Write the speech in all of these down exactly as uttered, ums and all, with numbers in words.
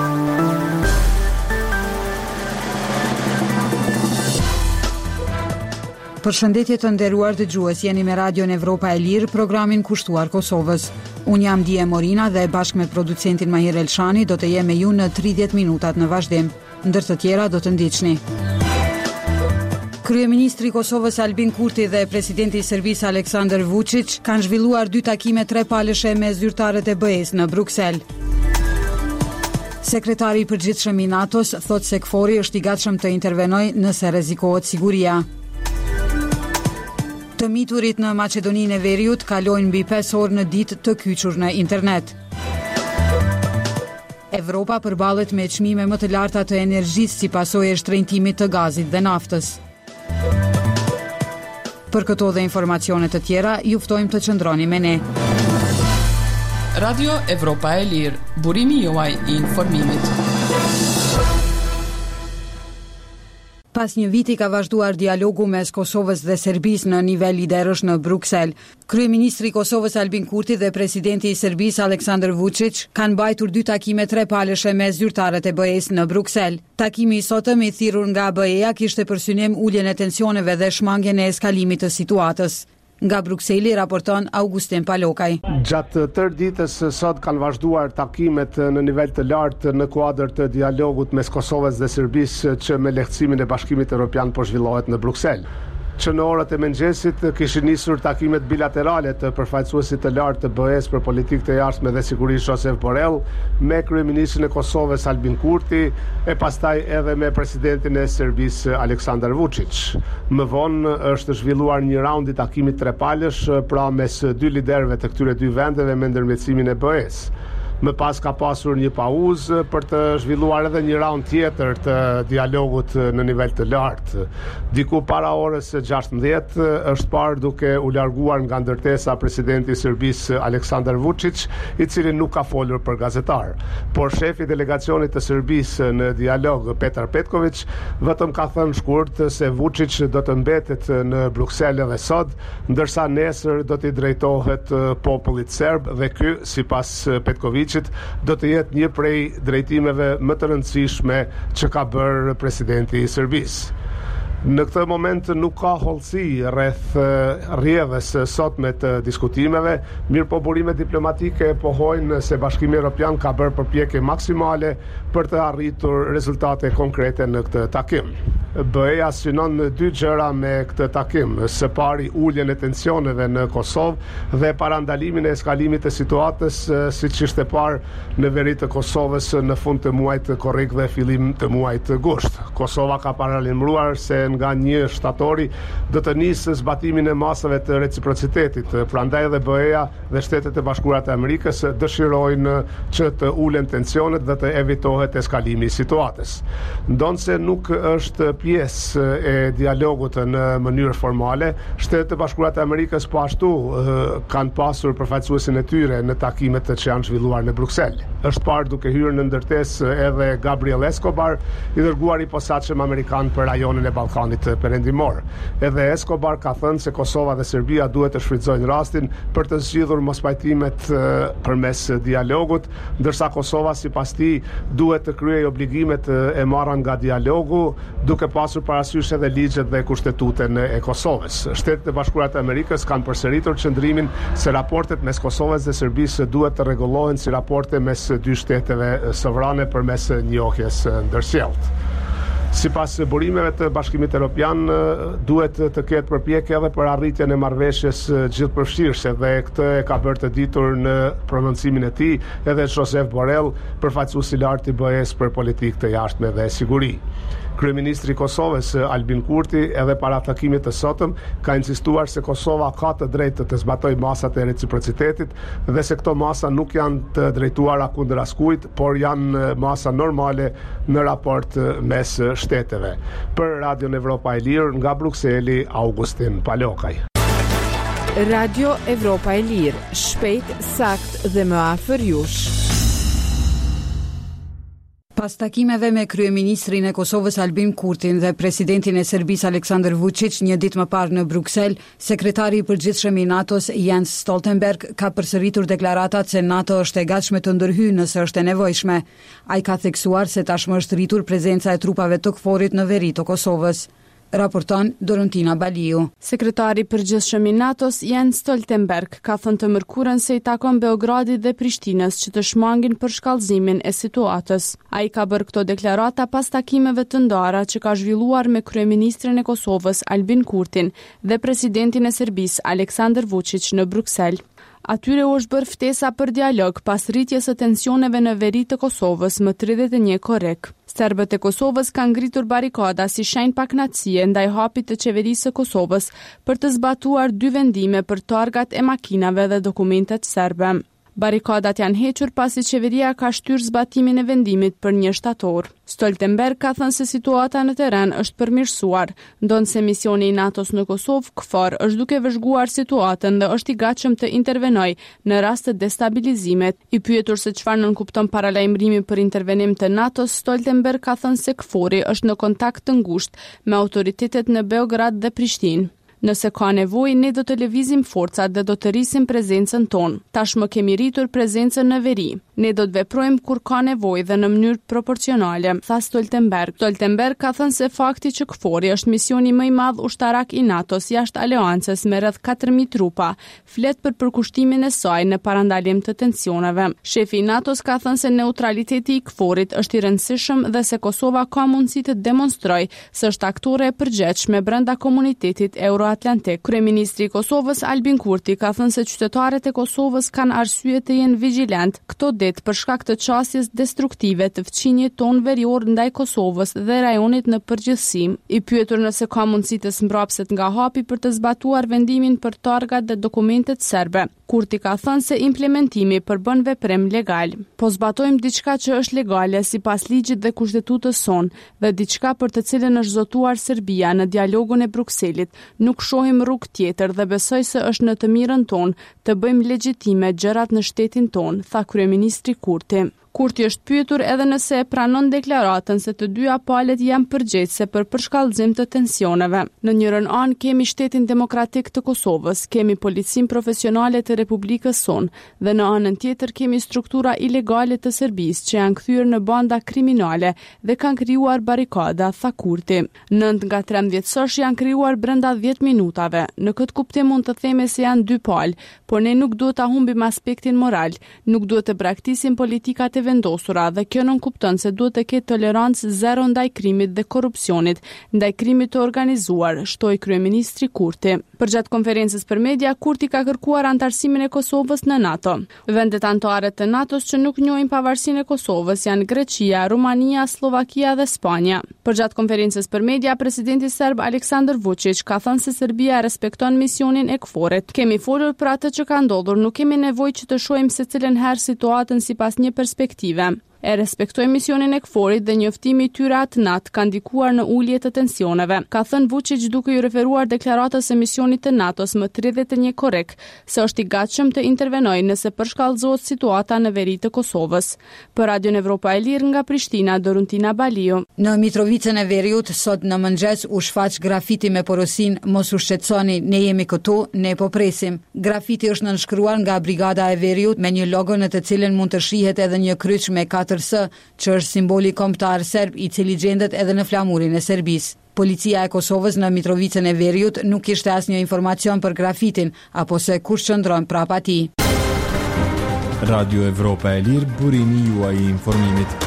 Përshëndetje të nderuar dëgjues, jeni me Radion Evropa e Lirë, programin kushtuar Kosovës. Unë jam Dije Morina dhe bashkë me producentin Mahir Elshani do të jem me ju në tridhjetë minutat në vazhdim, ndër të tjera do të ndiqni. Kryeministri i Kosovës Albin Kurti dhe presidenti i Serbisë Aleksandar Vučić kanë zhvilluar dy takime trepalëshe me zyrtarët e B E-s në Bruksel. Sekretari i përgjithshëm i NATO-s thotë se KFOR-i është i gatshëm të intervenojë nëse rrezikohet siguria. Të miturit në Maqedoninë e Veriut kalojnë mbi pesë orë në ditë të kyçur në internet. Evropa përballet me çmime më të larta të energjisë si pasojë e shtrenjtimit të gazit dhe naftës. Për këto dhe informacione të tjera, ju ftojmë të qëndroni me ne. Radio Evropa e Lirë, burimi juaj i informimit. Pas një viti ka vazhduar dialogu mes Kosovës dhe Serbisë në nivel liderësh në Bruksel. Kryeministri i Kosovës Albin Kurti dhe presidenti i Serbisë Aleksandar Vučić kanë mbajtur dy takime trepalëshe me zyrtarët e B E-s në Bruksel. Takimi i sotëm i thirrur nga B E-ja kishte për synim uljen e tensioneve dhe shmangjen e eskalimit të situatës. Nga Brukseli raporton Augustin Palokaj. Gjatë tërë ditës sot kanë vazhduar takimet në nivel të lartë në kuadër të dialogut mes Kosovës dhe Serbisë që me lehtësimin e Bashkimit Evropian po zhvillohet në Bruksel. Që në orët e mëngjesit kishin nisur takimet bilaterale të përfaqësuesit të lartë të B E-s për politikë të jashtme dhe sigurisë Josep Borrell me kryeministrin e Kosovës Albin Kurti e pastaj edhe me presidentin e Serbisë Aleksandar Vučić. Më vonë është zhvilluar një raund i takimit trepalësh pra mes dy liderëve të këtyre dy vendeve me ndërmjetësimin e B E-s. Më pas ka pasur një pauzë për të zhvilluar edhe një raund tjetër të dialogut në nivel të lartë. Diku para orës gjashtëdhjetë është parë duke u larguar nga ndërtesa presidenti i Serbisë Aleksandar Vučić, i cili nuk ka folur për gazetar. Por shefi i delegacionit të Serbisë në dialog, Petar Petković, vetëm ka thënë shkurt se Vučić do të mbetet në Bruksel edhe sot, ndërsa nesër do t'i drejtohet popullit serb dhe ky, sipas Petković, do të jetë një prej drejtimeve më të rëndësishme që ka bërë presidenti i Serbisë. Në këtë moment nuk ka hollësi rreth rrjedhës sotme të diskutimeve, mirë po burimet diplomatike pohojnë se Bashkimi Evropian ka bërë përpjekje maksimale për të arritur rezultate konkrete në këtë takim. B E-ja synon dy gjëra me këtë takim, së pari uljen e tensioneve në Kosovë dhe parandalimin e eskalimit të situatës siç ishte parë në veri të Kosovës në fund të muajit korrik dhe fillim të muajit gusht. Kosova ka paralajmëruar se nga një shtatori do të nisë zbatimin e masave të reciprocitetit. Prandaj edhe B E-ja dhe Shtetet e Bashkuara të Amerikës dëshirojnë që të ulen tensionet dhe të evitohet eskalimi i situatës. Ndonse nuk është pjesë e dialogut në mënyrë formale, Shtetet e Bashkuara të Amerikës po ashtu kanë pasur përfaqësuesin e tyre në takimet që janë zhvilluar në Bruksel. Është parë duke hyrë në ndërtesë edhe Gabriel Escobar, i dërguari i posaçëm amerikan për rajonin e Ballkanit perëndimor. Edhe Escobar ka thënë se Kosova dhe Serbia duhet të shfrytëzojnë rastin për të zgjidhur mospajtimet përmes dialogut, ndërsa Kosova sipas tij duhet të kryejë obligimet e marra nga dialogu, duke pasur parasysh edhe ligjet dhe kushtetutën e Kosovës. Shtetet e Bashkuara të Amerikës kanë përsëritur qëndrimin se raportet mes Kosovës dhe Serbisë duhet të rregullohen si raporte mes dy shteteve sovrane përmes njohjes ndërsjellë. Sipas burimeve të Bashkimit Evropian, duhet të ketë përpjekje edhe për arritjen e marrëveshjes gjithëpërfshirëse dhe këtë e ka bërë të ditur në prononcimin e tij edhe Josep Borrell, përfaqësuesi i lartë i B E-s për politikë të jashtme dhe siguri. Kryeministri i Kosovës Albin Kurti edhe para takimit të sotëm ka insistuar se Kosova ka të drejtë të zbatojë masat e reciprocitetit dhe se këto masa nuk janë të drejtuara kundër askujt, por janë masa normale në raport mes shteteve. Për Radion Evropa e Lirë nga Brukseli, Augustin Palokaj. Radio Evropa e Lirë, shpejt, sakt dhe më afër jush. Pas takimeve me kryeministrin e Kosovës Albin Kurtin dhe presidentin e Serbisë Aleksandar Vučić një ditë më parë në Bruksel, sekretari i përgjithshëm i NATO-s Jens Stoltenberg ka përsëritur deklaratat se NATO është e gatshme të ndërhyjë nëse është e nevojshme. Ai ka theksuar se tashmë është rritur prezenca e trupave të KFOR-it në veri të Kosovës. Raporton Dorontina Baliu. Sekretari i përgjithshëm i NATO-s Jens Stoltenberg ka thënë të mërkurën se i takon Beogradit dhe Prishtinës që të shmangin për shkallëzimin e situatës. Ai ka bërë këto deklarata pas takimeve të ndara që ka zhvilluar me kryeministrin e Kosovës Albin Kurtin dhe presidentin e Serbisë Aleksandar Vučić në Bruksel. Atyre u është bërë ftesa për dialog pas rritjes së tensioneve në veri të Kosovës më tridhjetë e një korrik. Serbët e Kosovës kanë ngritur barikada si shenjë pakënaqësie ndaj hapit të qeverisë së Kosovës për të zbatuar dy vendime për targat e makinave dhe dokumentet serbe. Barikadat janë hequr pasi qeveria ka shtyrë zbatimin e vendimit për një shtator. Stoltenberg ka thënë se situata në teren është përmirësuar, ndonse misioni i NATO-s në Kosovë, KFOR, është duke vëzhguar situatën dhe është i gatshëm të intervenojë në rast të destabilizimit. I pyetur se çfarë nënkupton paralajmërimi për intervenim të NATO-s, Stoltenberg ka thënë se KFOR-i është në kontakt të ngushtë me autoritetet në Beograd dhe Prishtinë. Nëse ka nevojë, ne do të lëvizim forcat dhe do të rrisim prezencën tonë. Tashmë kemi rritur prezencën në veri. Ne do të veprojmë kur ka nevojë dhe në mënyrë proporcionale, tha Stoltenberg. Stoltenberg ka thënë se fakti që KFOR-i është misioni më i madh ushtarak i NATO-s jashtë aleancës me rreth katër mijë trupa, flet për përkushtimin e saj në parandalim të tensioneve. Shefi i NATO-s ka thënë se neutraliteti i KFOR-it është i rëndësishëm dhe se Kosova ka mundësi të demonstrojë se është aktore e përgjithshme brenda komunitetit euro Atlantik. Kryeministri i Kosovës Albin Kurti ka thënë se qytetarët e Kosovës kanë arsye të jenë vigjilent këto ditë për shkak të çësjes destruktive të fqinjit ton verior ndaj Kosovës dhe rajonit në përgjithësi. I pyetur nëse ka mundësi të mbrapset nga hapi për të zbatuar vendimin për targat dhe dokumentet serbe, Kurti ka thënë se implementimi përbën veprim legal. Po zbatojmë diçka që është legale sipas ligjit dhe kushtetutës son dhe diçka për të cilën është zotuar Serbia në dialogun e Brukselit. Nuk shohim rrugë tjetër dhe besoj se është në të mirën tonë të bëjmë legjitime gjërat në shtetin tonë, tha kryeministri Kurti. Kurti është pyetur edhe nëse e pranon deklaratën se të dyja palët janë përgjegjëse për përshkallëzim të tensioneve. Në njërin anë kemi Shtetin Demokratik të Kosovës, kemi Policinë Profesionale të Republikës son dhe në anën tjetër kemi struktura ilegale të Serbisë që janë kthyer në banda kriminale dhe kanë krijuar barikada, tha Kurti. Nënt nga trembëdhjetë sosh janë krijuar brenda dhjetë minutave. Në këtë kuptim mund të themi se janë dy palë, por ne nuk duhet ta humbim aspektin moral, nuk duhet të braktisim politikat e vendosura dhe kjo nuk kupton se duhet të ketë tolerancë zero ndaj krimit dhe korrupsionit, ndaj krimit të organizuar, shtoi kryeministri Kurti. Përgjatë konferencës për media, Kurti ka kërkuar antarësimin e Kosovës në NATO. Vendet anëtare të NATO-s që nuk njohin pavarësinë e Kosovës janë Greqia, Rumania, Slovakia dhe Spanja. Përgjatë konferencës për media, presidenti serb Aleksandar Vučić ka thënë se Serbia respekton misionin e KFOR-it. Kemi folur për atë që ka ndodhur, nuk kemi nevojë që të shohim secilën herë situatën sipas një perspektive. E respektoj misionin e KFOR-it dhe njoftimi i tyre atë natë ka ndikuar në ulje të tensioneve. Ka thënë Vučić duke i referuar deklaratës së misionit të NATO-s më tridhjetë e një korrik, se është i gatshëm të intervenojë nëse përshkallëzohet situata në veri të Kosovës. Për Radion Evropa e Lirë nga Prishtina, Dorontina Baliu. Në Mitrovicën e Veriut sot në mëngjes u shfaq grafiti me porosin "Mos u shqetësoni, ne jemi këtu, ne po presim". Grafiti është nënshkruar nga Brigada e Veriut me një logo në të cilën mund të shihet edhe një kryq me katër S, që është simboli kombëtar serb i cili gjendet edhe në flamurin e Serbisë. Policia e Kosovës në Mitrovicën e Veriut nuk kishte asnjë informacion për grafitin apo se kush qëndron prapa atij. Radio Evropa e Lirë, burimi juaj i informimit.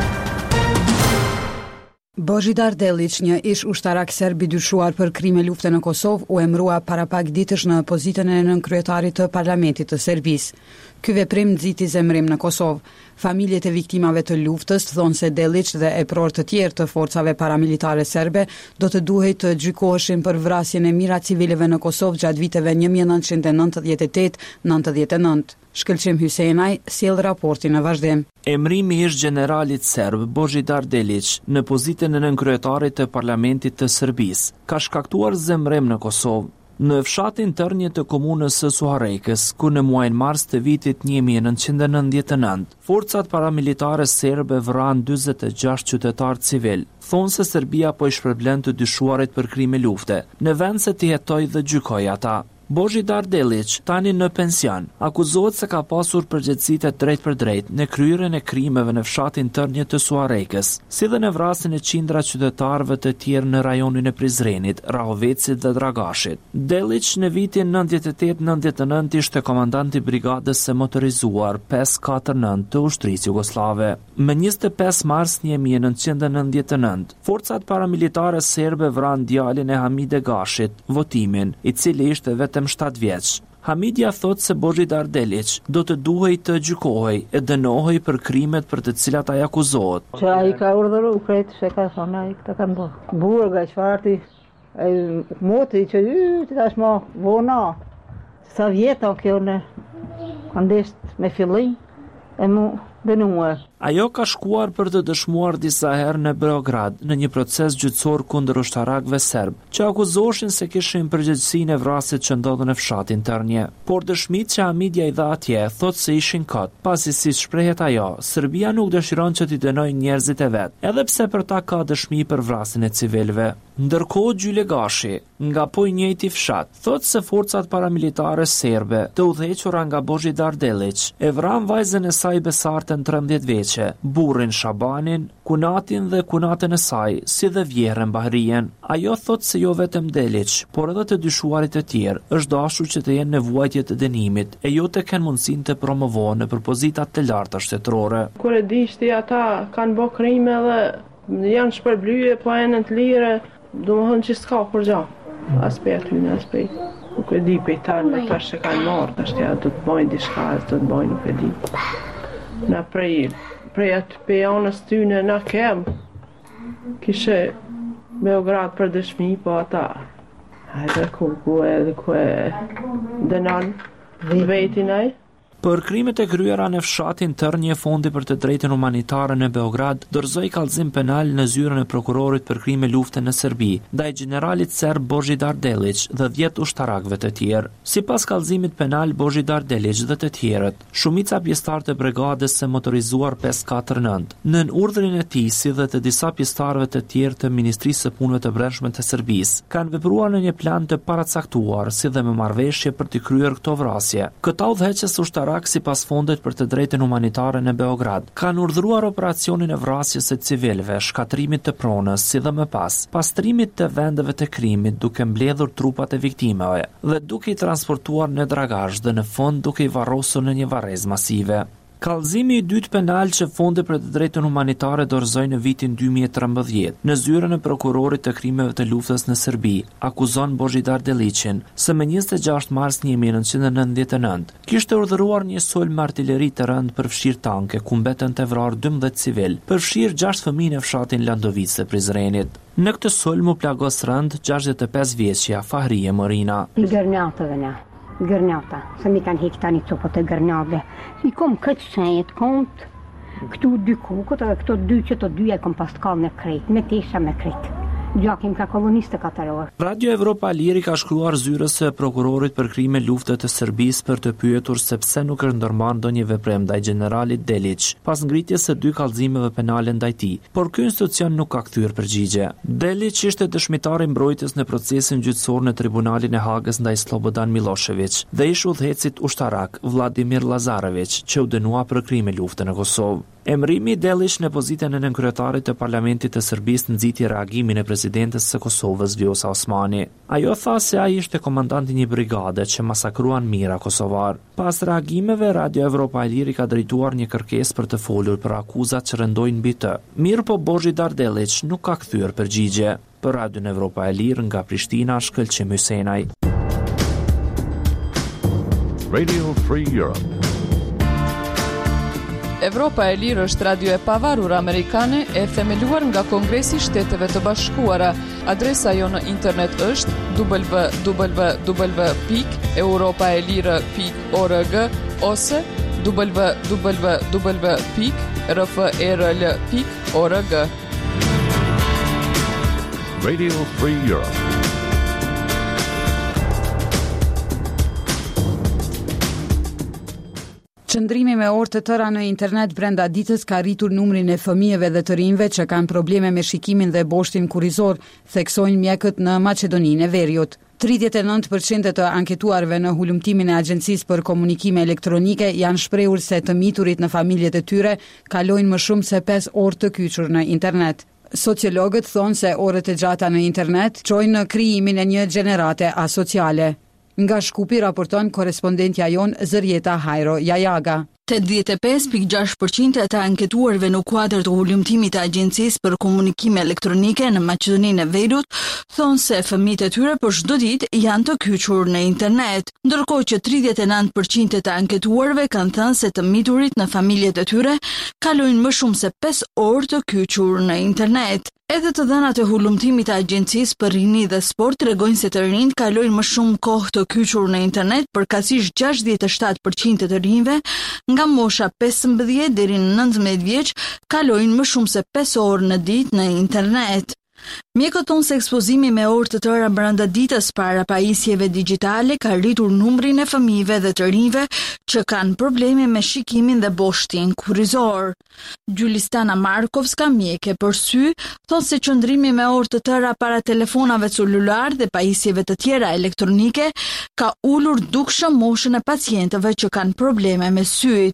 Božidar Delić, një ish ushtarak serb i dyshuar për krime lufte në Kosovë, u emërua para pak ditësh në pozitën e nënkryetarit të Parlamentit të Serbisë. Ky veprim nxiti zemrim në Kosovë. Familjet e viktimave të luftës thonë se Delić dhe epror të tjerë të forcave paramilitare serbe do të duhej të gjykoheshin për vrasjen e mijëra civileve në Kosovë gjatë viteve një mijë e nëntëqind e nëntëdhjetë e tetë deri në nëntëdhjetë e nëntë. Shkëlqim Hysenaj sjell raportin në vazhdim. Emrimi ish generalit serb Božidar Delić në pozitën e nënkryetarit të Parlamentit të Serbisë ka shkaktuar zemrim në Kosovë. Në fshatin Tërnje të komunës së Suharekës, ku në muajin mars të vitit një mijë e nëntëqind e nëntëdhjetë e nëntë, forcat paramilitare serbe vranë dyzet e gjashtë qytetarë civil, thonë se Serbia po i shpërblen të dyshuarit për krime lufte, në vend se të jetojë dhe gjykojë ata. Božidar Delić, tani në pension, akuzohet se ka pasur përgjegjësitë drejt për drejt në kryerjen e krimeve në fshatin Tërnje të Suharekës, si dhe në vrasjen e qindra qytetarëve të tjerë në rajonin e Prizrenit, Rahovecit dhe Dragashit. Delić në vitin nëntëdhjetë e tetë nëntëdhjetë e nëntë ishte komandant i brigadës së motorizuar pesë katër nëntë të ushtrisë jugoslave. Më njëzet e pesë mars një mijë e nëntëqind e nëntëdhjetë e nëntë, forcat paramilitare serbe vranë djalin e Hamid Gashit, Votimin, i cili ishte vetëm shtatë vjeç. Hamidja thot se Božidar Delić do të duhej të gjykohej e dënohej për krimet për të cilat ai akuzohet. Që ai ka urdhëruar krejt se ka thonë ai këta kanë bërë. Burga çfarti ai moti që ti tash më vona. Sa vjeta kjo në kandesh me fillim e mu dënuar. Ajo ka shkuar për të dëshmuar disa herë në Beograd në një proces gjyqësor kundër ushtarakëve serb, që akuzoheshin se kishin përgjegjësi në vrasjet që ndodhen në fshatin Tërnje. Por dëshmitë që Hamidja i dha atje thotë se ishin kot, pasi si shprehet ajo, Serbia nuk dëshiron që t'i dënojë njerëzit e vet, edhe pse për ta ka dëshmi për vrasjen e civilëve. Ndërkohë Gjyle Gashi, nga po i njëjti fshat, thotë se forcat paramilitare serbe, të udhëhequra nga Božidar Delić, e vran vajzën e saj besartën trembëdhjetë vjeçare, burrin Shabanin, kunatin dhe kunatën e saj, si dhe vjerën Bahrien. Ajo thot se jo vetëm Delić, por edhe të dyshuarit e tjerë, është dashur që të jenë në vuajtje të dënimit, e jo të kenë mundësinë të promovohen në pozitat të larta shtetërore. Kur e dishti ata kanë bërë krime dhe janë shpërblyje, po janë të lire, domethënë që s'ka kur gjë. As pe aty në as pe. Nuk e di pe tanë, tash që kanë marrë, tash ja do të bëjnë diçka, do të bëjnë, nuk e di. Na prej prej atë pejonës tyne na kem kishe Beograd për dëshmi, po ata hajde ku ku e ku e dënon vetin ai. Për krimet e kryera në fshatin Tërnje, Fondi për të drejtën humanitare në Beograd dorëzoi kallëzim penal në zyrën e prokurorit për krime lufte në Serbi, ndaj generalit serb Božidar Delić dhe dhjetë ushtarakëve të tjerë. Sipas kallëzimit penal, Božidar Delić dhe të tjerët, shumica pjesëtarë të brigadës së motorizuar pesë katër nëntë, nën urdhrin e tij si dhe të disa pjesëtarëve të tjerë të Ministrisë së Punëve të Brendshme të Serbisë, kanë vepruar në një plan të paracaktuar, si dhe me marrëveshje për të kryer këto vrasje. Këta udhëheqës ushtarak si pas Fondit për të drejtën humanitare në Beograd, kanë urdhëruar operacionin e vrasjes së civilëve, shkatrimit të pronës, si dhe më pas, pastrimit të vendeve të krimit, duke mbledhur trupat e viktimeve dhe duke i transportuar në Dragash dhe në fund duke i varrosur në një varrezë masive. Kallëzimi i dytë penal që Fondi për të drejtën humanitare dorëzoi në vitin dy mijë e trembëdhjetë në zyrën e prokurorit të krimeve të luftës në Serbi, akuzon Božidar Delićin se më njëzet e gjashtë mars një mijë e nëntëqind e nëntëdhjetë e nëntë kishte urdhëruar një sulm me artilleri të rënd për fshir tanke ku mbeten të vrarë dymbëdhjetë civil, për fshir gjashtë fëmijë në fshatin Landovic të Prizrenit. Në këtë sulm u plagos rënd gjashtëdhjetë e pesë vjeçja Fahrie Morina. Gërnata, se mi kanë hekë tani copët e gërnave. I kom këtë shenjet kontë, këtu dy kukët, dhe këto dy që të dyja i kom pas të kallë në kretë, me tesha me kretë. Gjakim ka kolonistë katëror. Radio Evropa e Lirë ka shkruar zyrës së prokurorit për krime lufte të Serbisë për të pyetur se pse nuk është ndërmarrë ndonjë veprem ndaj generalit Delić, pas ngritjes së dy kallëzimeve penale ndaj tij, por ky institucion nuk ka kthyer përgjigje. Delić ishte dëshmitar i mbrojtjes në procesin gjyqësor në tribunalin e Hagës ndaj Slobodan Milošević dhe ish udhëhecit ushtarak Vladimir Lazarević, që u dënua për krime lufte në Kosovë. Emrimi i Delić në pozitën e nënkryetarit të parlamentit të Serbisë nxiti reagimin e presidentes së Kosovës Vjosa Osmani. Ajo tha se ai ishte komandanti një brigade që masakruan mijëra kosovar. Pas reagimeve, Radio Evropa e Lirë ka drejtuar një kërkesë për të folur për akuzat që rëndojnë mbi të. Mirë po Božidar Delić nuk ka kthyer përgjigje. Për Radio Evropa e Lirë nga Prishtina, Shkëlqim Hysenaj. Radio Free Europe. Evropa e Lirë është radio e pavarur amerikane e themeluar nga Kongresi i Shteteve të Bashkuara. Adresa jo në internet është w w w pikë europaelire pikë org ose w w w pikë r f r l pikë org. Radio Free Europe. Qëndrimi me orë të tëra në internet brenda ditës ka rritur numrin e fëmijëve dhe të rinjve që kanë probleme me shikimin dhe boshtin kurrizor, theksojnë mjekët në Maqedoninë e Veriut. tridhjetë e nëntë përqind të anketuarve në hulumtimin e Agjencisë për Komunikime Elektronike janë shprehur se të miturit në familjet e tyre kalojnë më shumë se pesë orë të kyçur në internet. Sociologët thonë se orët e gjata në internet çojnë në krijimin e një gjenerate asociale. Nga Shkupi raporton korespondentja jon Zërieta Hajro Jajaga. tetëdhjetë e pesë pikë gjashtë përqind të anketuarve në kuadër të hulumtimit të Agjencisë për Komunikime Elektronike në Maqedoninë e Veriut thonë se fëmijët e tyre për çdo ditë janë të kyçur në internet, ndërkohë që tridhjetë e nëntë përqind të anketuarve kanë thënë se të miturit në familjet e tyre kalojnë më shumë se pesë orë të kyçur në internet. Edhe të dhënat e hulumtimit të Agjencisë për Rini dhe Sport tregojnë se të rinjt kalojnë më shumë kohë të kyçur në internet, përkatësisht gjashtëdhjetë e shtatë përqind të rinjve nga mosha pesëmbëdhjetë deri në nëntëmbëdhjetë vjeç kalojnë më shumë se pesë orë në ditë në internet. Mjekët thonë se ekspozimi me orë të tëra brenda ditës para pajisjeve digjitale ka rritur numrin e fëmijëve dhe të rinjve që kanë probleme me shikimin dhe boshtin kurrizor. Gjulistana Markovska, mjeke për sy, thonë se qëndrimi me orë të tëra para telefonave celular dhe pajisjeve të tjera elektronike ka ulur dukshëm moshën e pacientëve që kanë probleme me syt.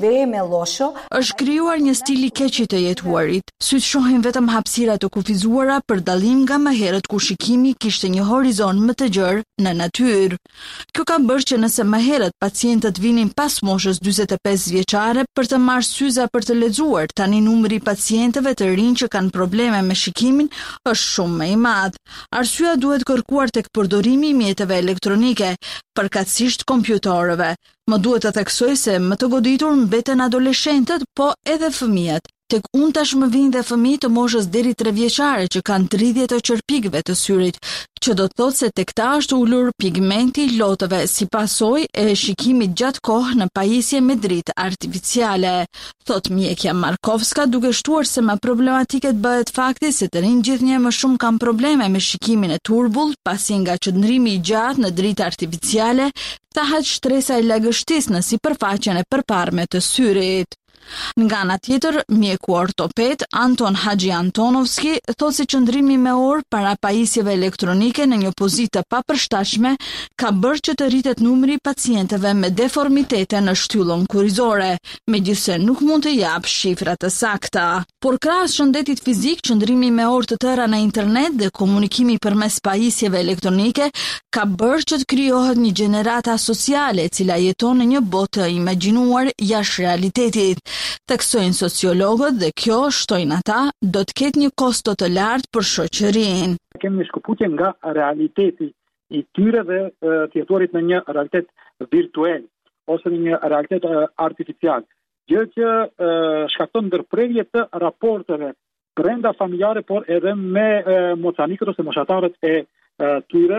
Është krijuar një stil i keq të jetuarit. Syt shohin vetëm hapësira të kufizuara për dallim nga më herët ku shikimi kishte një horizon më të gjerë në natyrë. Kjo ka bërë që nëse më herët pacientët vinin pas moshës dyzet e pesë vjeçare për të marrë syza për të lexuar, tani numri i pacientëve të rinj që kanë probleme me shikimin është shumë më i madh. Arsyeja duhet kërkuar tek përdorimi i mjeteve elektronike, përkatësisht kompjutorëve. Më duhet të theksoj se më të goditur mbeten adoleshentët, po edhe fëmijët. Tek unë tashmë vinë dhe fëmijë të moshës deri tre vjeçare që kanë tridhjetë të qërpikëve të syrit, që do të thotë se tek ta është ulur pigmenti i lotëve si pasojë e shikimit gjatë kohë në pajisje me dritë artificiale. Thot mjekja Markovska, duke shtuar se më problematike të bëhet fakti se të rinj gjithnjë më shumë kanë probleme me shikimin e turbull, pasi nga qëndrimi i gjatë në dritë artificiale thahet shtresa e lagështisë në sipërfaqen e përparme të syrit. Nga ana tjetër, mjeku ortoped Anton Haxhi Antonovski thotë se qëndrimi me orë para pajisjeve elektronike në një pozitë të papërshtatshme ka bërë që të rritet numri i pacientëve me deformitete në shtyllën kurrizore, megjithse nuk mund të jap shifra të sakta. Por krahas shëndetit fizik, qëndrimi me orë të tëra në internet dhe komunikimi përmes pajisjeve elektronike ka bërë që të krijohet një gjenerata sociale e cila jeton në një botë të imagjinuar jashtë realitetit. Theksojnë sociologët dhe kjo, shtojnë ata, do të ketë një kosto të lartë për shoqërinë. Kemi një shkëputje nga realiteti i tyre dhe të jetuarit në një realitet virtual ose në një realitet artificial. Gjë që shkakton ndërprerje të raporteve brenda familjare, por edhe me mocanikët ose moshatarët e tyre,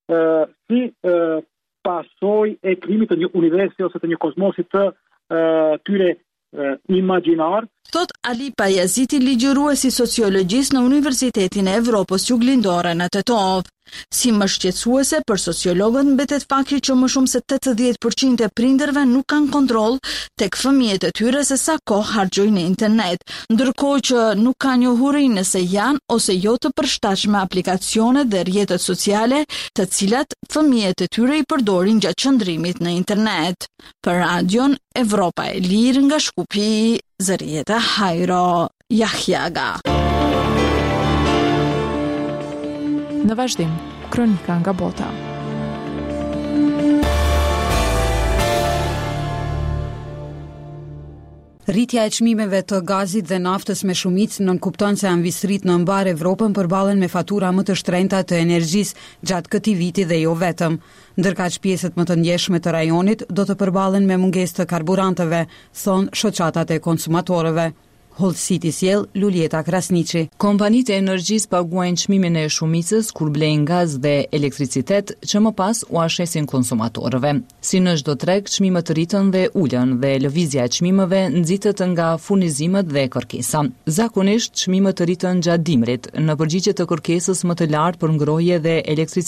si pasojë e krijimit të një universi ose të një kozmosi të tyre imagjinar. Thot Ali Pajaziti, ligjëruesi sociologjisë në Universitetin e Evropës Juglindore në Tetov. Si më shqetësuese për sociologët mbetet fakti që më shumë se tetëdhjetë përqind e prindërve nuk kanë kontroll tek fëmijët e tyre se sa kohë harxojnë në internet, ndërkohë që nuk ka njohuri nëse janë ose jo të përshtatshme aplikacione dhe rrjetet sociale, të cilat fëmijët e tyre i përdorin gjatë qëndrimit në internet. Për Radion Evropa e Lirë nga Shkupi, Zërieta Hajro Jajaga. Në vazhdim, kronika nga bota. Rritja e çmimeve të gazit dhe naftës me shumicë nënkupton se anvistrit në mbar Evropën përballen me fatura më të shtrenjta të energjisë gjatë këtij viti dhe jo vetëm. Ndërkaq pjesët më të ndjeshme të rajonit do të përballen me mungesë të karburanteve, thon shoqatat e konsumatorëve. Hold City sjell Luljeta Krasniqi. Kompanitë e energjisë paguajnë çmimin e shumicës kur blejnë gaz dhe elektricitet që më pas u ashesin konsumatorëve. Si në çdo treg, çmimet rritën dhe ulën dhe lëvizja e çmimeve nxitet nga furnizimet dhe kërkesa. Zakonisht çmimet rritën gjatë dimrit, në përgjigje të kërkesës më të lartë për ngrohje dhe elektricitet.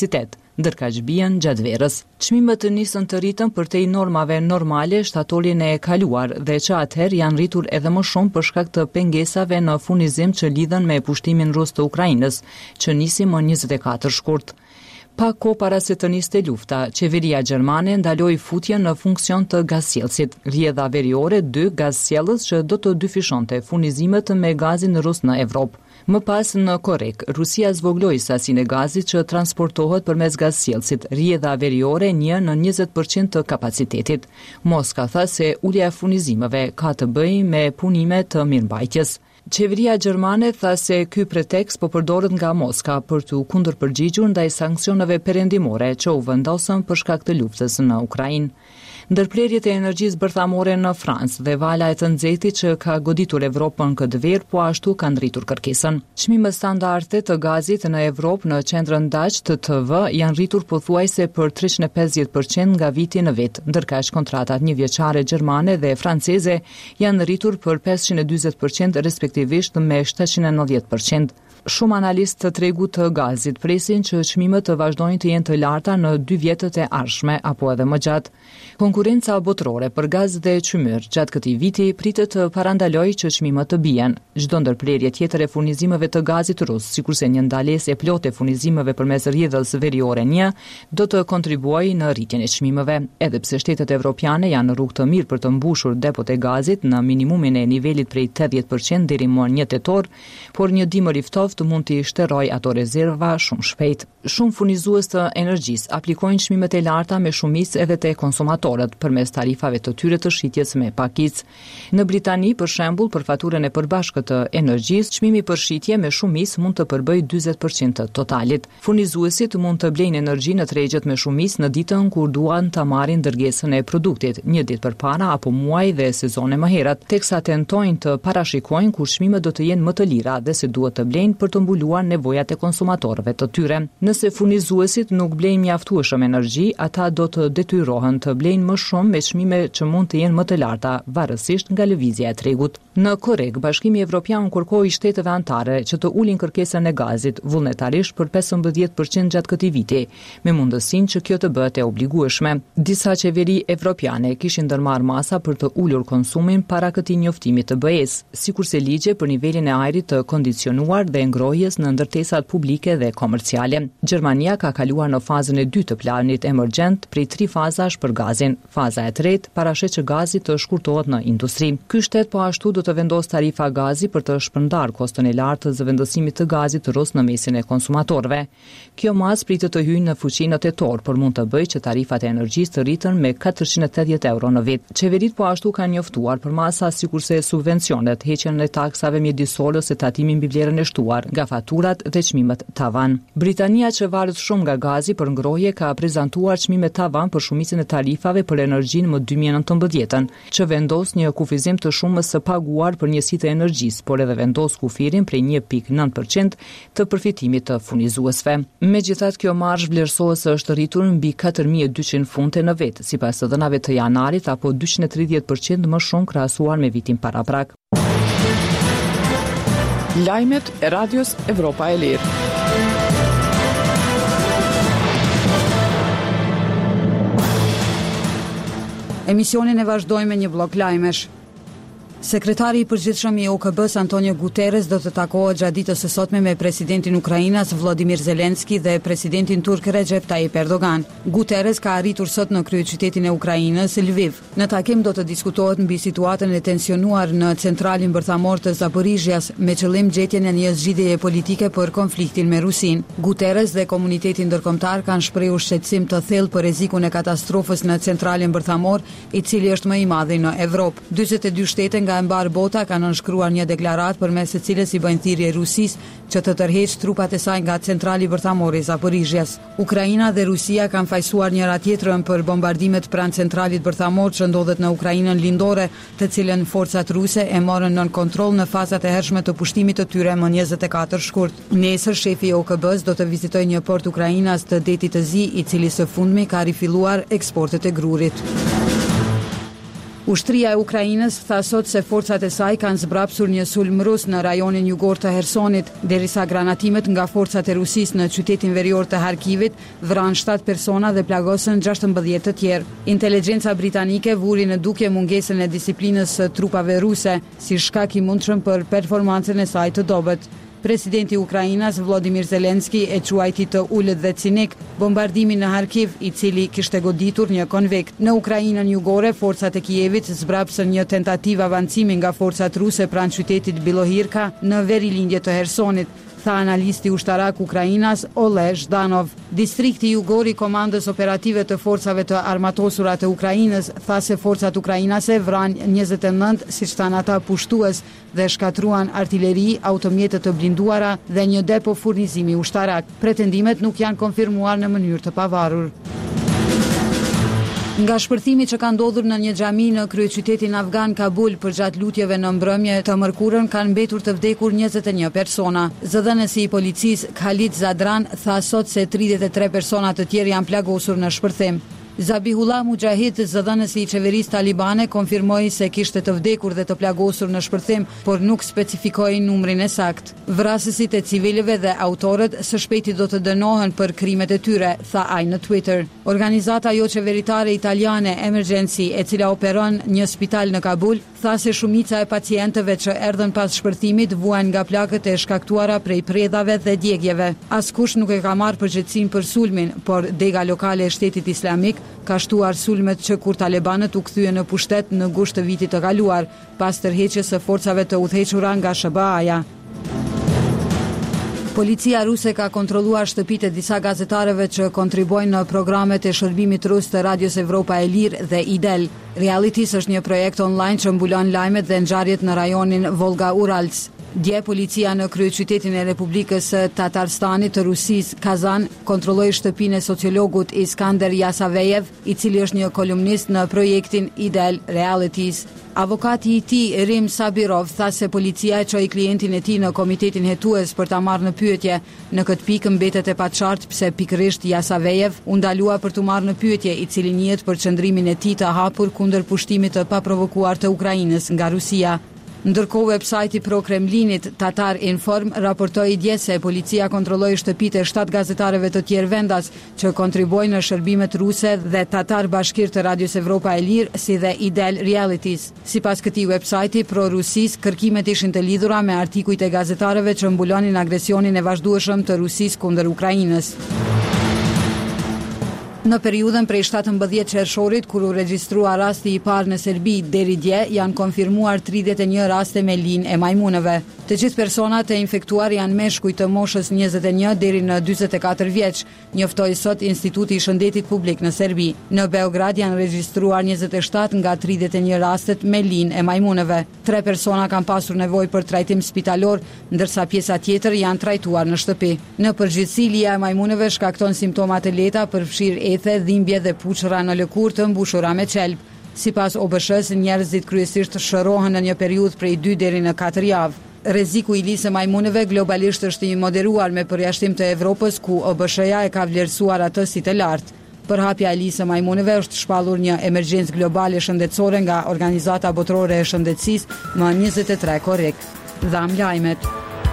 ndërkaq bien gjatë verës. Çmimet nisën të rritën përtej normave normale shtatolin e kaluar dhe që atëherë janë rritur edhe më shumë për shkak të pengesave në furnizim që lidhen me pushtimin rus të Ukrainës, që nisi më njëzet e katër shkurt. Pa kohë para se të niste lufta, qeveria gjermane ndaloi futjen në funksion të gazsjellësit. Rrjedha veriore dy gazsjellës që do të dyfishonte furnizimet me gazin rus në Evropë. Më pas në Korek, Rusia zvogloi sasinë e gazit që transportohet përmes gazsjellësit, rrjedha veriore një në njëzet përqind të kapacitetit. Moska tha se ulja e furnizimeve ka të bëjë me punime të mirëmbajtjes. Qeveria gjermane tha se ky pretekst po përdoret nga Moska për të kundërpërgjigjur ndaj sanksioneve perëndimore që u vendosën për shkak të luftës në Ukrainë. Ndërprerjet e energjisë bërthamore në Francë dhe vala e të nxehtit që ka goditur Evropën këtë verë po ashtu kanë rritur kërkesën. Çmimet standarde të gazit në Evropë në qendrën Dach T T V janë rritur pothuajse për treqind e pesëdhjetë përqind nga viti në vit, ndërkaq kontratat njëvjeçare gjermane dhe franceze janë rritur për pesëqind e dyzet përqind respektivisht me shtatëqind e nëntëdhjetë përqind. Shumë analistë të tregut të gazit presin që çmimet të vazhdojnë të jenë të larta në dy vjetët e ardhshme apo edhe më gjatë. Konkurenca botërore për gaz dhe çmyr gjatë këtij viti pritet të parandalojë që çmimet të bien. Çdo ndërprerje tjetër e furnizimeve të gazit rus, sikurse një ndalesë e plotë e furnizimeve përmes rrjedhës veriore një, do të kontribuojë në rritjen e çmimeve. Edhe pse shtetet evropiane janë në rrugë të mirë për të mbushur depot e gazit në minimumin e nivelit prej tetëdhjetë përqind deri më një tetor, por një dimër i ftohtë të mund të shteroj ato rezerva shumë shpejt. Shumë furnizues të energjisë aplikojnë çmimet e larta me shumicë edhe te konsumatorët përmes tarifave të tyre të shitjes me pakicë. Në Britani, për shembull, për faturën e përbashkët të energjisë, çmimi për shitje me shumicë mund të përbëjë dyzet përqind të totalit. Furnizuesit mund të blejnë energji në tregjet me shumicë në ditën kur duan ta marrin dërgesën e produktit, një ditë përpara apo muaj dhe sezone më herët, teksa tentojnë të parashikojnë kur çmimet do të jenë më të lira dhe se duhet të blejnë për të mbuluar nevojat e konsumatorëve të tyre. Nëse furnizuesit nuk blejnë mjaftueshëm energji, ata do të detyrohen të blejnë më shumë me çmime që mund të jenë më të larta, varësisht nga lëvizja e tregut. Në Korek, Bashkimi Evropian kërkoi shteteve anëtare që të ulin kërkesën e gazit vullnetarisht për pesëmbëdhjetë përqind gjatë këtij viti, me mundësinë që kjo të bëhet e obligueshme. Disa qeveri evropiane kishin ndërmarrë masa për të ulur konsumin para këtij njoftimi të B E-s, sikurse ligje për nivelin e ajrit të kondicionuar dhe ngrohjes në ndërtesat publike dhe komerciale. Gjermania ka kaluar në fazën e dytë të planit emergjent prej tri fazash për gazin. Faza e tretë parashet që gazi të shkurtohet në industri. Ky shtet po ashtu do të vendos tarifa gazi për të shpërndarë koston e lartë të zëvendësimit të gazit rus në mesin e konsumatorëve. Kjo mas pritet të hyjë në fuqi në tetor, por mund të bëjë që tarifat e energjisë të rriten me katërqind e tetëdhjetë euro në vit. Qeverit po ashtu kanë njoftuar për masa sikurse subvencionet, heqjen e taksave mjedisore ose tatimin mbi vlerën e shtuar, nga faturat dhe çmimet tavan. Britania që varet shumë nga gazi për ngrohje ka prezantuar çmime tavan për shumicën e tarifave për energjinë më dy mijë e nëntëmbëdhjetë, që vendos një kufizim të shumës së paguar për njësitë e energjisë, por edhe vendos kufirin prej një pikë nëntë përqind të përfitimit të furnizuesve. Megjithatë, kjo marzh vlerësohet se është rritur mbi katër mijë e dyqind funte në vit, sipas të dhënave të janarit, apo dyqind e tridhjetë përqind më shumë krahasuar me vitin paraprak. Lajmet e Radios Evropa e Lirë. Emisionin e vazhdojmë me një blok lajmesh. Sekretari i përgjithshëm i O K B-s Antonio Guterres do të takohet gjatë ditës së sotme me presidentin Ukrainas Volodymyr Zelenski dhe presidentin turk Recep Tayyip Erdogan. Guterres ka arritur sot në kryeqytetin e Ukrainës, Lviv. Në takim do të diskutohet mbi situatën e tensionuar në centralin bërthamor të Zaporizhjas me qëllim gjetjen e një zgjidhjeje politike për konfliktin me Rusin. Guterres dhe komuniteti ndërkombëtar kanë shprehur shqetësim të thellë për rrezikun e katastrofës në centralin bërthamor, i cili është më i madhi në Evropë. dyzet e dy shtete nga e mbar bota kanë nënshkruar një deklaratë përmes së cilës i bëjnë thirrje Rusisë që të tërheqë trupat e saj nga centrali bërthamor i Zaporizhjas. Ukraina dhe Rusia kanë fajsuar njëra tjetrën për bombardimet pranë centralit bërthamor që ndodhet në Ukrainën lindore, të cilën forcat ruse e morën nën kontroll në fazat e hershme të pushtimit të tyre më njëzet e katër shkurt. Nesër shefi i O K B-s do të vizitojë një port Ukrainas të detit të Zi, i cili së fundmi ka rifilluar eksportet e grurit. Ushtria e Ukrainës tha sot se forcat e saj kanë zbrapsur një sulm rus në rajonin jugor të Hersonit, derisa granatimet nga forcat e Rusisë në qytetin verior të Harkivit vranë shtatë persona dhe plagosën gjashtëmbëdhjetë të tjerë. Inteligjenca britanike vuri në dukje mungesën e disiplinës së trupave ruse si shkak i mundshëm për performancën e saj të dobët. Presidenti i Ukrainës Volodymyr Zelensky e quajti të ulët dhe cinik bombardimin në Harkiv, i cili kishte goditur një konvekt. Në Ukrainën jugore, forcat e Kijevit zbrapsën një tentativë avancimi nga forcat ruse pranë qytetit Bilohirka në verilindje të Hersonit, tha analisti ushtarak Ukrainas Ole Zhdanov. Distrikti jugor i Komandës Operative të Forcave të Armatosura të Ukrainës tha se forcat ukrainase vranë njëzet e nëntë, siç thanë ata, pushtues dhe shkatruan artileri, automjete të blinduara dhe një depo furnizimi ushtarak. Pretendimet nuk janë konfirmuar në mënyrë të pavarur. Nga shpërthimi që ka ndodhur në një xhami në kryeqytetin afgan Kabul përgjatë lutjeve në mbrëmje të mërkurën, kanë mbetur të vdekur njëzet e një persona. Zëdhënësi i policisë Khalid Zadran tha sot se tridhjetë e tre persona të tjerë janë plagosur në shpërthim. Zabihullah Mujahid, zëdhënësi i qeverisë talibane, konfirmoi se kishte të vdekur dhe të plagosur në shpërthim, por nuk specifikoi numrin e saktë. Vrasësit e civilëve dhe autorët së shpejti do të dënohen për krimet e tyre, tha ai në Twitter. Organizata jo qeveritare italiane Emergency, e cila operon një spital në Kabul, tha se shumica e pacientëve që erdhën pas shpërthimit vuajnë nga plagët e shkaktuara prej predhave dhe djegjeve. Askush nuk e ka marrë përgjegjësinë për sulmin, por dega lokale e Shtetit Islamik ka shtuar sulmet që kur talibanët u kthyen në pushtet në gusht të vitit të kaluar, pas tërheqjes së forcave të udhëhequra nga S B A-ja. Policia ruse ka kontrolluar shtëpitë e disa gazetarëve që kontribuojnë në programet e shërbimit rus të Radios Evropa e Lirë dhe Idel. Realities është një projekt online që mbulon lajmet dhe ngjarjet në rajonin Volga-Urals. Dje policia në kryeqytetin e Republikës së Tatarstanit të Rusisë, Kazan, kontrolloi shtëpinë e sociologut Iskander Yasavejev, i cili është një kolumnist në projektin Idel Realities. Avokati i tij, Rim Sabirov, tha se policia e çoi klientin e tij në komitetin hetues për ta marrë në pyetje. Në këtë pikë mbetet e paqartë pse pikërisht Yasavejev u ndalua për t'u marrë në pyetje, i cili njihet për qëndrimin e tij të hapur kundër pushtimit të paprovokuar të Ukrainës nga Rusia. Ndërkohë, websajti pro-Kremlinit Tatar Inform raportoi dje se policia kontrolloi shtëpitë e shtatë gazetarëve të tjerë vendas që kontribuojnë në shërbimet ruse dhe tatar bashkir të Radios Evropa e Lirë, si dhe Idel Realities. Sipas këtij websajti pro-rusis, kërkimet ishin të lidhura me artikujt e gazetarëve që mbulonin agresionin e vazhdueshëm të Rusisë kundër Ukrainës. Në periudhën prej shtatëmbëdhjetë qershorit, kur u regjistrua rasti i parë në Serbi deri dje, janë konfirmuar tridhjetë e një raste me linë e majmunëve. Të gjithë personat e infektuar janë meshkuj të moshës njëzet e një deri në dyzet e katër vjeç, njoftoi sot Instituti i Shëndetit Publik në Serbi. Në Beograd janë regjistruar njëzet e shtatë nga tridhjetë e një rastet me linë e majmunëve. Tre persona kanë pasur nevojë për trajtim spitalor, ndërsa pjesa tjetër janë trajtuar në shtëpi. Në përgjithësi, lija e majmunëve shkakton simptoma të lehta, përfshirë ethe, dhimbje dhe puçra në lëkurë të mbushura me qelb. Sipas O B S H-s, njerëzit kryesisht shërohen në një periudhë prej dy deri në katër javë. Rreziku i lisë majmunëve globalisht është i moderuar me përjashtim të Evropës, ku O B S H-ja e ka vlerësuar atë si të lartë. Përhapja e lisë majmunëve është shpallur një emergjencë globale shëndetësore nga Organizata Botërore e Shëndetësisë më njëzet e tre korrik. Dham lajmet.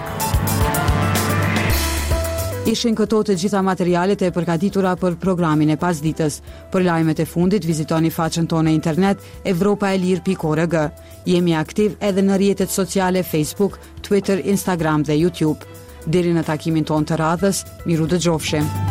Ishin këto të gjitha materialet e përgatitura për programin e pasditës. Për lajmet e fundit, vizitoni faqen tonë e internet evropaelir pikë org. Jemi aktiv edhe në rrjetet sociale Facebook, Twitter, Instagram dhe YouTube. Deri në takimin tonë të radhës, miru dëgjofshim.